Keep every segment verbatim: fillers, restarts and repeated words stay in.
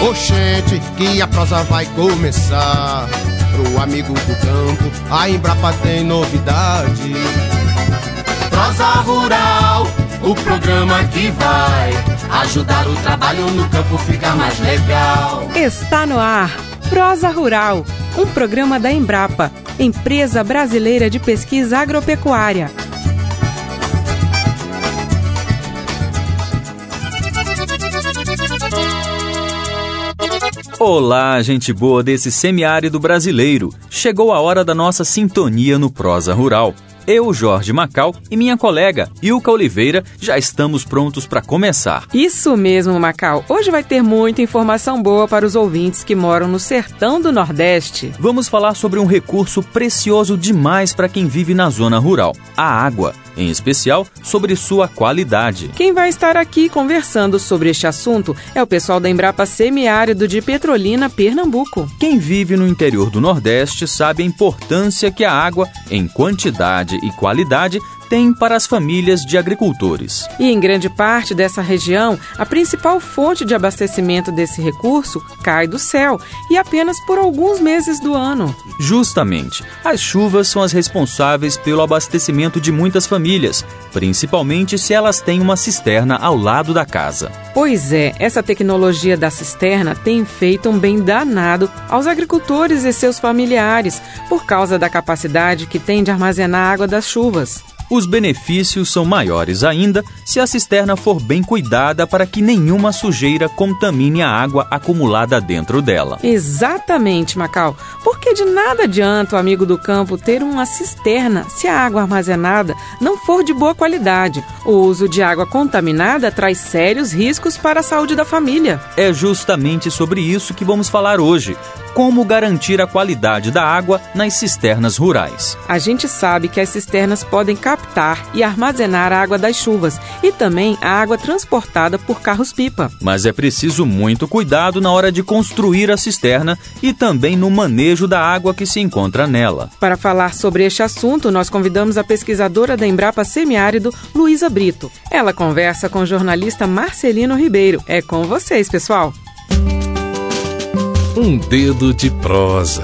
Oxente, que a prosa vai começar. Pro amigo do campo, a Embrapa tem novidade. Prosa Rural, o programa que vai ajudar o trabalho no campo ficar mais legal. Está no ar, Prosa Rural, um programa da Embrapa, Empresa Brasileira de Pesquisa Agropecuária. Olá, gente boa desse semiárido brasileiro. Chegou a hora da nossa sintonia no Prosa Rural. Eu, Jorge Macau, e minha colega Ilka Oliveira já estamos prontos para começar. Isso mesmo, Macau. Hoje vai ter muita informação boa para os ouvintes que moram no sertão do Nordeste. Vamos falar sobre um recurso precioso demais para quem vive na zona rural, a água. Em especial, sobre sua qualidade. Quem vai estar aqui conversando sobre este assunto é o pessoal da Embrapa Semiárido de Petrolina, Pernambuco. Quem vive no interior do Nordeste sabe a importância que a água, em quantidade e qualidade, tem para as famílias de agricultores. E em grande parte dessa região, a principal fonte de abastecimento desse recurso cai do céu e apenas por alguns meses do ano. Justamente, as chuvas são as responsáveis pelo abastecimento de muitas famílias, principalmente se elas têm uma cisterna ao lado da casa. Pois é, essa tecnologia da cisterna tem feito um bem danado aos agricultores e seus familiares, por causa da capacidade que tem de armazenar a água das chuvas. Os benefícios são maiores ainda se a cisterna for bem cuidada para que nenhuma sujeira contamine a água acumulada dentro dela. Exatamente, Macau. Porque de nada adianta o amigo do campo ter uma cisterna se a água armazenada não for de boa qualidade. O uso de água contaminada traz sérios riscos para a saúde da família. É justamente sobre isso que vamos falar hoje. Como garantir a qualidade da água nas cisternas rurais. A gente sabe que as cisternas podem captar e armazenar a água das chuvas e também a água transportada por carros-pipa. Mas é preciso muito cuidado na hora de construir a cisterna e também no manejo da água que se encontra nela. Para falar sobre este assunto, nós convidamos a pesquisadora da Embrapa Semiárido, Luísa Brito. Ela conversa com o jornalista Marcelino Ribeiro. É com vocês, pessoal. Um dedo de prosa.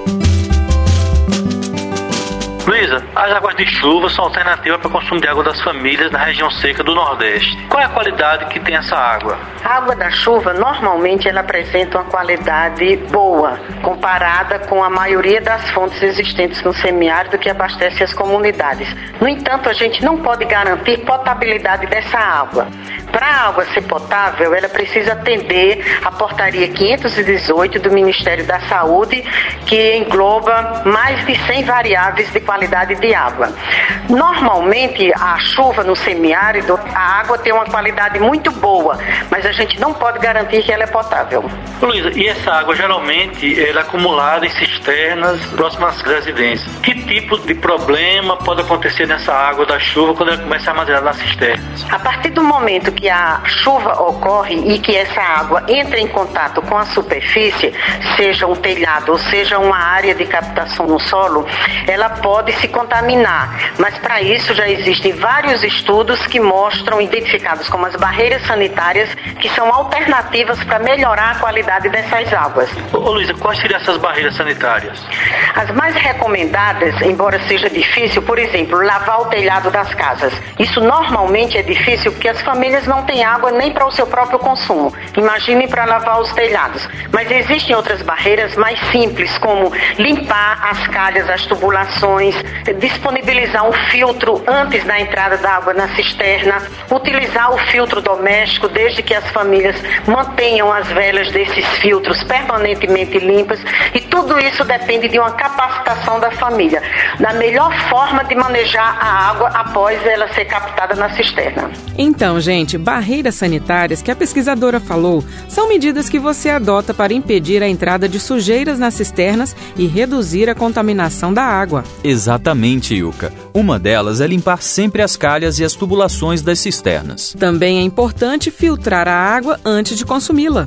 Luísa, as águas de chuva são alternativa para o consumo de água das famílias na região seca do Nordeste. Qual é a qualidade que tem essa água? A água da chuva, normalmente, ela apresenta uma qualidade boa, comparada com a maioria das fontes existentes no semiárido que abastece as comunidades. No entanto, a gente não pode garantir potabilidade dessa água. Para a água ser potável, ela precisa atender a portaria quinhentos e dezoito do Ministério da Saúde, que engloba mais de cem variáveis de qualidade de água. Normalmente, a chuva no semiárido, a água tem uma qualidade muito boa, mas a gente não pode garantir que ela é potável. Luísa, e essa água geralmente ela é acumulada em cisternas próximas às residências. Que tipo de problema pode acontecer nessa água da chuva quando ela começa a armazenar nas cisternas? A partir do momento que a chuva ocorre e que essa água entra em contato com a superfície, seja um telhado ou seja uma área de captação no solo, ela pode se contaminar. Mas para isso já existem vários estudos que mostram, identificados como as barreiras sanitárias, que são alternativas para melhorar a qualidade dessas águas. Ô, Luísa, quais seriam essas barreiras sanitárias? As mais recomendadas, embora seja difícil, por exemplo, lavar o telhado das casas. Isso normalmente é difícil porque as famílias não têm água nem para o seu próprio consumo. Imagine para lavar os telhados. Mas existem outras barreiras mais simples, como limpar as calhas, as tubulações, disponibilizar um filtro antes da entrada da água na cisterna, utilizar o filtro doméstico desde que as famílias mantenham as velas desses filtros permanentemente limpas, e tudo isso depende de uma capacitação da família, da melhor forma de manejar a água após ela ser captada na cisterna. Então, gente, barreiras sanitárias que a pesquisadora falou são medidas que você adota para impedir a entrada de sujeiras nas cisternas e reduzir a contaminação da água. Exatamente, Ilka. Uma delas é limpar sempre as calhas e as tubulações das cisternas. Também é importante filtrar a água antes de consumi-la.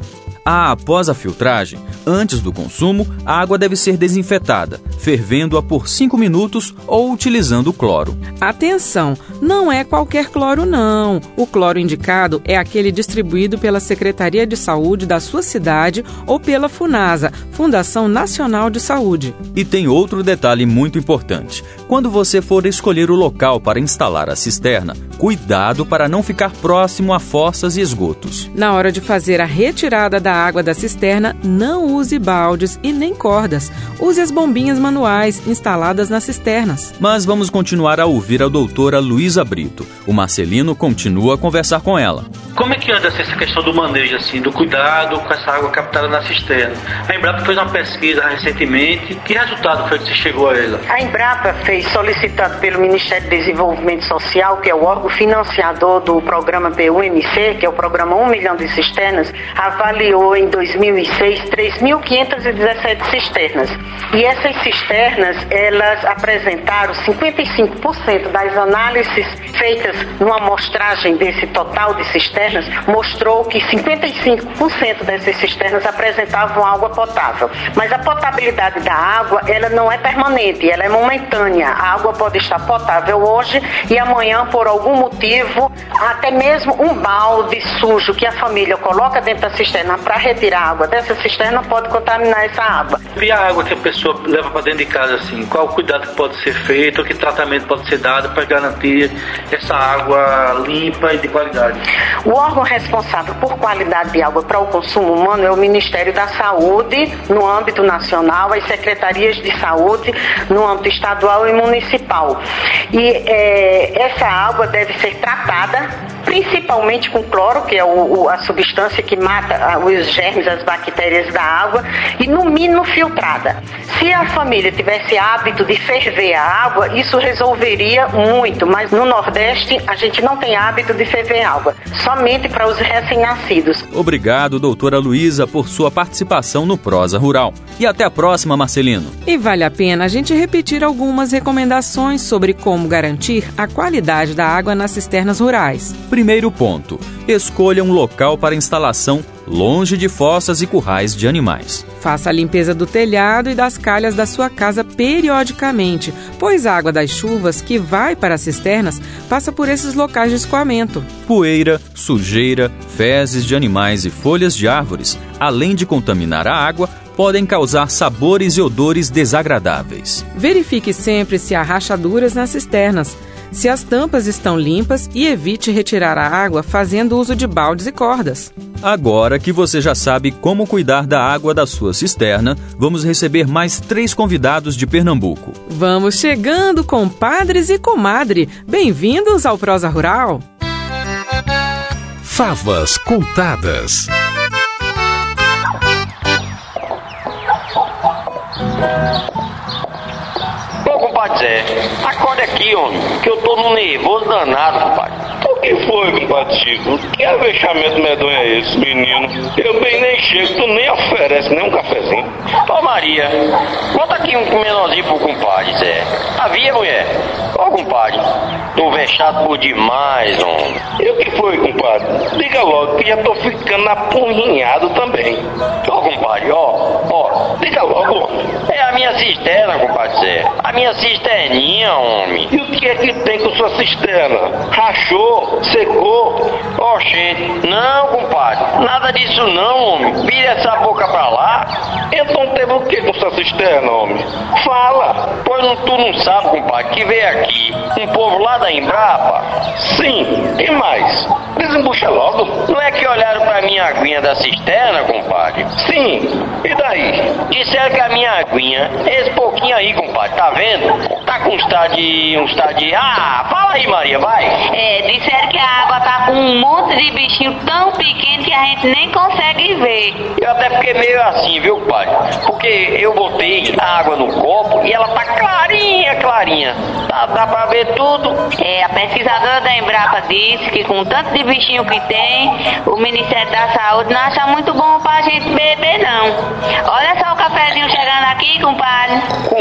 Ah, após a filtragem, antes do consumo, a água deve ser desinfetada, fervendo-a por cinco minutos ou utilizando cloro. Atenção, não é qualquer cloro não. O cloro indicado é aquele distribuído pela Secretaria de Saúde da sua cidade ou pela FUNASA, Fundação Nacional de Saúde. E tem outro detalhe muito importante. Quando você for escolher o local para instalar a cisterna, cuidado para não ficar próximo a fossas e esgotos. Na hora de fazer a retirada da água da cisterna, não use baldes e nem cordas. Use as bombinhas manuais instaladas nas cisternas. Mas vamos continuar a ouvir a doutora Luísa Brito. O Marcelino continua a conversar com ela. Como é que anda essa questão do manejo, assim, do cuidado com essa água captada na cisterna? A Embrapa fez uma pesquisa recentemente. Que resultado foi que você chegou a ela? A Embrapa fez, solicitado pelo Ministério do Desenvolvimento Social, que é o órgão financiador do programa P U M C, que é o programa um milhão de cisternas, avaliou em dois mil e seis três mil quinhentas e dezessete cisternas. E essas cisternas, elas apresentaram cinquenta e cinco por cento das análises feitas numa amostragem desse total de cisternas, mostrou que cinquenta e cinco por cento dessas cisternas apresentavam água potável. Mas a potabilidade da água, ela não é permanente, ela é momentânea. A água pode estar potável hoje e amanhã, por algum motivo, até mesmo um balde sujo que a família coloca dentro da cisterna para retirar a água dessa cisterna pode contaminar essa água. E a água que a pessoa leva para dentro de casa, assim, qual o cuidado que pode ser feito, ou que tratamento pode ser dado para garantir essa água limpa e de qualidade? O órgão responsável por qualidade de água para o consumo humano é o Ministério da Saúde, no âmbito nacional, as secretarias de saúde, no âmbito estadual e municipal. E é, essa água deve ser tratada principalmente com cloro, que é o, o, a substância que mata os germes, as bactérias da água, e no mínimo filtrada. Se a família tivesse hábito de ferver a água, isso resolveria muito, mas no Nordeste a gente não tem hábito de ferver água, somente para os recém-nascidos. Obrigado, doutora Luísa, por sua participação no Prosa Rural. E até a próxima, Marcelino. E vale a pena a gente repetir algumas recomendações sobre como garantir a qualidade da água nas cisternas rurais. Primeiro ponto, escolha um local para instalação longe de fossas e currais de animais. Faça a limpeza do telhado e das calhas da sua casa periodicamente, pois a água das chuvas que vai para as cisternas passa por esses locais de escoamento. Poeira, sujeira, fezes de animais e folhas de árvores, além de contaminar a água, podem causar sabores e odores desagradáveis. Verifique sempre se há rachaduras nas cisternas, se as tampas estão limpas e evite retirar a água fazendo uso de baldes e cordas. Agora que você já sabe como cuidar da água da sua cisterna, vamos receber mais três convidados de Pernambuco. Vamos chegando, compadres e comadre. Bem-vindos ao Prosa Rural. Favas contadas. Ô, compadre Zé, acorda aqui, homem, que eu tô num nervoso danado, compadre. O que foi, compadre Chico? Que avexamento medonho é esse, menino? Eu bem nem chego, tu nem oferece nem um cafezinho. Ô, Maria, bota aqui um menorzinho pro compadre, Zé. Havia, mulher? Ô, compadre, tô vexado por demais, homem. E o que foi, compadre? Diga logo que já tô ficando apunhinhado também. Ô, compadre, ó, ó, diga logo. É a minha cisterna, compadre Zé. A minha cisterninha, homem. E o que é que tem com sua cisterna? Rachou? Secou? Ó, gente, não, compadre. Nada disso não, homem. Vira essa boca pra lá. Então teve o que com sua cisterna, homem? Fala. Pois não, tu não sabe, compadre, que veio aqui um povo lá da Embrapa. Sim, e mais? Desembucha logo. Não é que olharam pra minha aguinha da cisterna, compadre? Sim, e daí? Disseram que a minha aguinha, esse pouquinho aí, compadre, tá vendo? Tá com uns tá de... uns tá de... Ah, fala aí, Maria, vai. É, disseram que a água tá com um monte de bichinho tão pequeno que a gente nem consegue ver. Eu até fiquei meio assim, viu, compadre? Porque eu botei a água no copo e ela tá clarinha, clarinha. Dá, dá pra ver tudo. É, a pesquisadora da Embrapa disse que com tanto de bichinho que tem, o Ministério da Saúde não acha muito bom pra gente beber, não. Olha só o cafezinho chegando aqui, compadre. Compadre,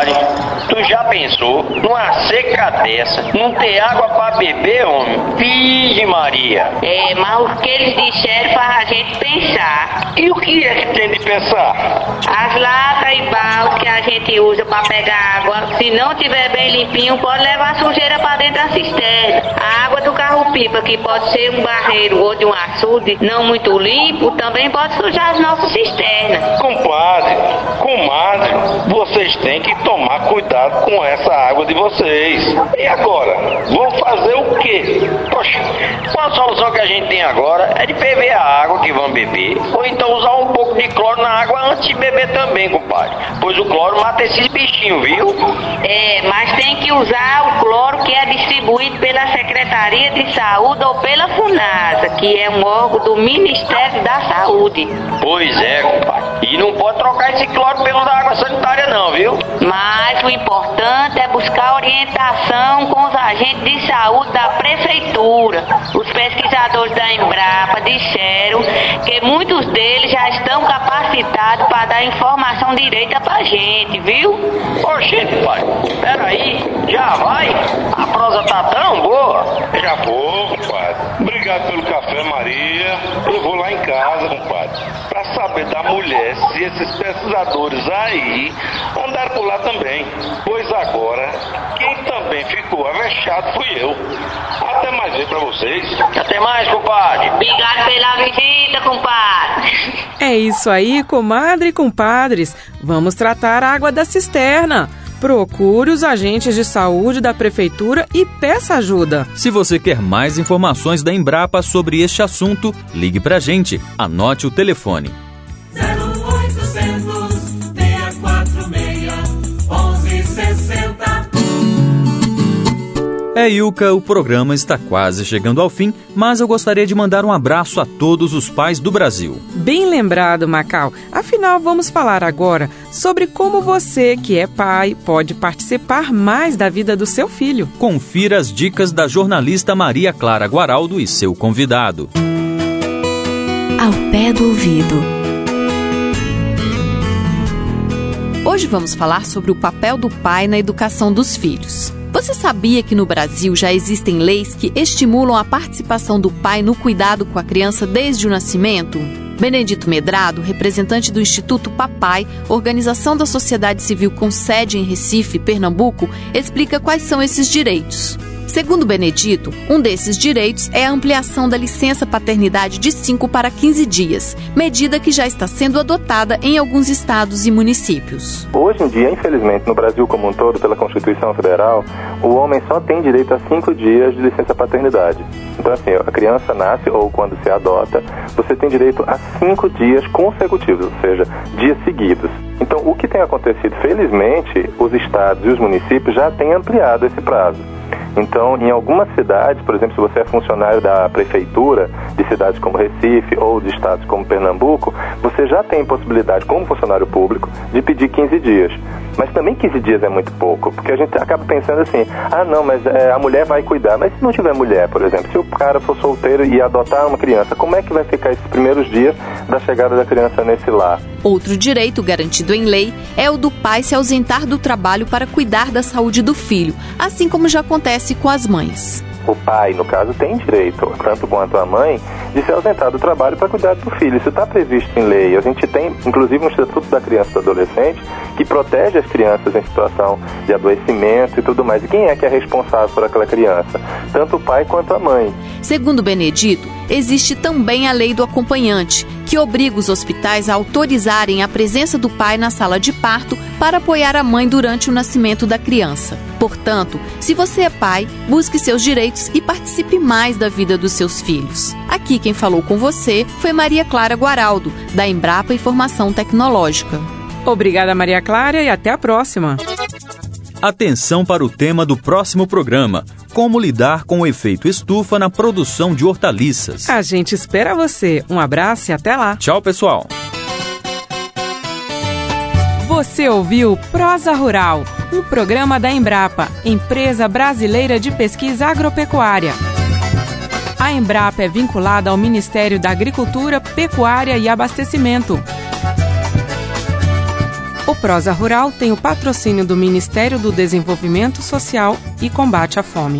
compadre, tu já pensou numa seca dessa, não ter água pra beber, homem? Virgem Maria. É, mas o que eles disseram faz a gente pensar. E o que é que tem de pensar? As latas e baldes que a gente usa pra pegar água, se não tiver bem limpinho, pode levar sujeira pra dentro da cisterna. A água do carro-pipa, que pode ser um barreiro ou de um açude não muito limpo, também pode sujar as nossas cisternas. Compadre, comadre, vocês têm que tomar cuidado com essa água de vocês. E agora? Vão fazer o quê? Poxa, qual a solução que a gente tem agora é de ferver a água que vão beber, ou então usar um pouco de cloro na água antes de beber também, compadre. Pois o cloro mata esses bichinhos, viu? É, mas tem que usar o cloro que é distribuído pela Secretaria de Saúde ou pela FUNASA, que é um órgão do Ministério da Saúde. Pois é, compadre. E não pode trocar esse cloro pelo da água sanitária não, viu? Mas o importante é buscar orientação com os agentes de saúde da prefeitura. Os pesquisadores da Embrapa disseram que muitos deles já estão capacitados para dar informação direita pra gente, viu? Oxê, pai, peraí, já vai? A prosa tá tão boa? Já vou, compadre. Obrigado pelo café, Maria. Eu vou lá em casa, compadre, pra saber da mulher se esses pesquisadores aí andaram por lá também. Pois agora, quem também ficou avexado fui eu. Até mais ver pra vocês. Até mais, compadre. Obrigado pela visita, compadre. É isso aí, comadre e compadres. Vamos tratar a água da cisterna. Procure os agentes de saúde da prefeitura e peça ajuda. Se você quer mais informações da Embrapa sobre este assunto, ligue pra gente. Anote o telefone. zero oitocentos, seis quatro seis, onze sessenta. É, Ilka, o programa está quase chegando ao fim, mas eu gostaria de mandar um abraço a todos os pais do Brasil. Bem lembrado, Macau. Afinal, vamos falar agora sobre como você, que é pai, pode participar mais da vida do seu filho. Confira as dicas da jornalista Maria Clara Guaraldo e seu convidado. Ao pé do ouvido. Hoje vamos falar sobre o papel do pai na educação dos filhos. Você sabia que no Brasil já existem leis que estimulam a participação do pai no cuidado com a criança desde o nascimento? Benedito Medrado, representante do Instituto Papai, organização da sociedade civil com sede em Recife, Pernambuco, explica quais são esses direitos. Segundo Benedito, um desses direitos é a ampliação da licença paternidade de cinco para quinze dias, medida que já está sendo adotada em alguns estados e municípios. Hoje em dia, infelizmente, no Brasil como um todo, pela Constituição Federal, o homem só tem direito a cinco dias de licença paternidade. Então, assim, a criança nasce ou quando se adota, você tem direito a cinco dias consecutivos, ou seja, dias seguidos. Então, o que tem acontecido, felizmente, os estados e os municípios já têm ampliado esse prazo. Então, em algumas cidades, por exemplo, se você é funcionário da prefeitura de cidades como Recife ou de estados como Pernambuco, você já tem possibilidade, como funcionário público, de pedir quinze dias. Mas também quinze dias é muito pouco, porque a gente acaba pensando assim, ah não, mas é, a mulher vai cuidar. Mas se não tiver mulher, por exemplo, se o cara for solteiro e adotar uma criança, como é que vai ficar esses primeiros dias da chegada da criança nesse lar? Outro direito garantido em lei é o do pai se ausentar do trabalho para cuidar da saúde do filho, assim como já acontece com as mães. O pai, no caso, tem direito, tanto quanto a mãe, de se ausentar do trabalho para cuidar do filho. Isso está previsto em lei. A gente tem, inclusive, um Estatuto da Criança e do Adolescente que protege as crianças em situação de adoecimento e tudo mais. E quem é que é responsável por aquela criança? Tanto o pai quanto a mãe. Segundo Benedito, existe também a lei do acompanhante, que obriga os hospitais a autorizarem a presença do pai na sala de parto para apoiar a mãe durante o nascimento da criança. Portanto, se você é pai, busque seus direitos e participe mais da vida dos seus filhos. Aqui quem falou com você foi Maria Clara Guaraldo, da Embrapa Informação Tecnológica. Obrigada, Maria Clara, e até a próxima. Atenção para o tema do próximo programa: como lidar com o efeito estufa na produção de hortaliças. A gente espera você. Um abraço e até lá. Tchau, pessoal. Você ouviu Prosa Rural, um programa da Embrapa, Empresa Brasileira de Pesquisa Agropecuária. A Embrapa é vinculada ao Ministério da Agricultura, Pecuária e Abastecimento. O Prosa Rural tem o patrocínio do Ministério do Desenvolvimento Social e Combate à Fome.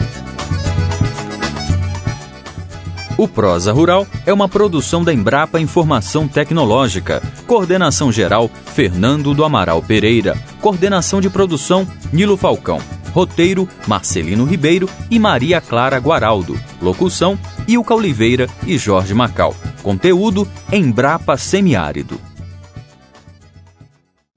O Prosa Rural é uma produção da Embrapa Informação Tecnológica. Coordenação geral, Fernando do Amaral Pereira. Coordenação de produção, Nilo Falcão. Roteiro, Marcelino Ribeiro e Maria Clara Guaraldo. Locução, Ilka Oliveira e Jorge Macau. Conteúdo, Embrapa Semiárido.